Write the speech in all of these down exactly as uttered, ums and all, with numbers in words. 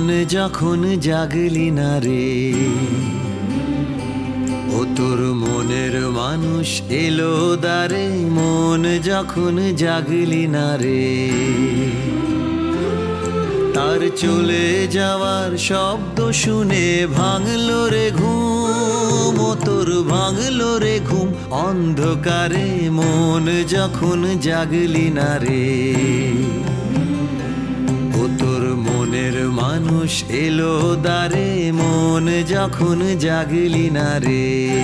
যখন জাগলি না রে, ও তোর মনের মানুষ এলো দ্বারে, মন যখন জাগলি না রে। তার চলে যাওয়ার শব্দ শুনে ভাঙলো রে ঘুম, ও তোর ভাঙলো রে ঘুম অন্ধকারে, মন যখন জাগলি না রে। ও তোর মনের মানুষ এলো দ্বারে, মন যখন জাগলি না রে।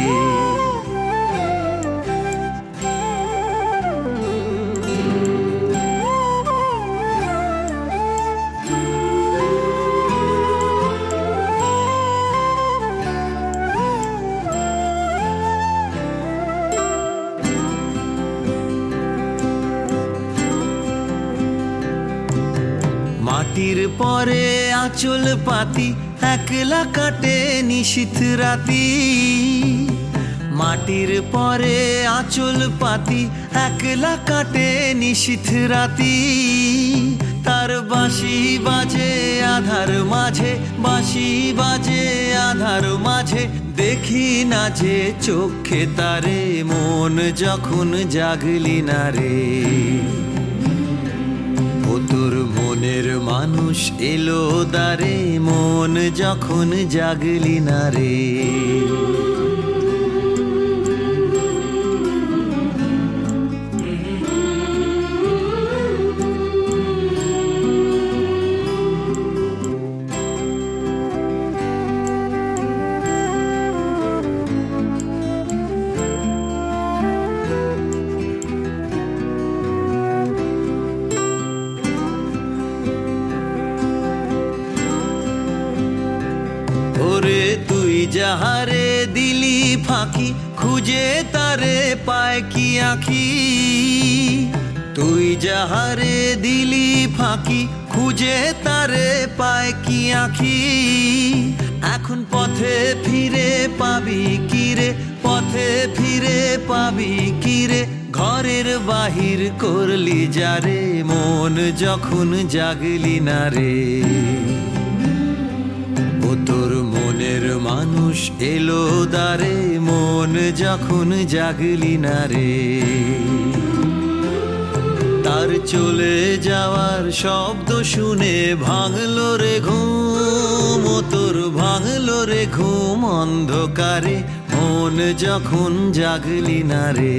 মাটির পরে আঁচল পাতি একলা কাটে নিশীথ রাতি, মাটির পরে আঁচল পাতি একলা কাটে নিশীথ রাতি। তার বাঁশি বাজে আধার মাঝে, বাঁশি বাজে আধার মাঝে, দেখি না যে চোখে তারে, মন যখন জাগলি না রে। ও তোর মনের মানুষ এলো দ্বারে, মন যখন জাগলি না রে। তুই যাহারে দিলি ফাঁকি, খুঁজে তারে পায় কি আঁখি। তুই যাহারে দিলি ফাঁকি, খুঁজে তারে পায় কি আঁখি। এখন পথে ফিরে পাবি কিরে, পথে ফিরে পাবি কিরে, ঘরের বাহির করলি যারে, মন যখন জাগলি না রে। ও তোর মনের মানুষ এলো দ্বারে, মন যখন জাগলি না রে। তার চলে যাওয়ার শব্দ শুনে ভাঙলো রে ঘুম, ও তোর ভাঙলো রে ঘুম অন্ধকারে, মন যখন জাগলি না রে।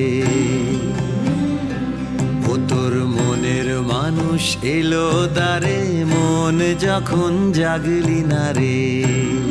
ও তোর মনের মানুষ এলো দ্বারে, মন যখন জাগলি না রে।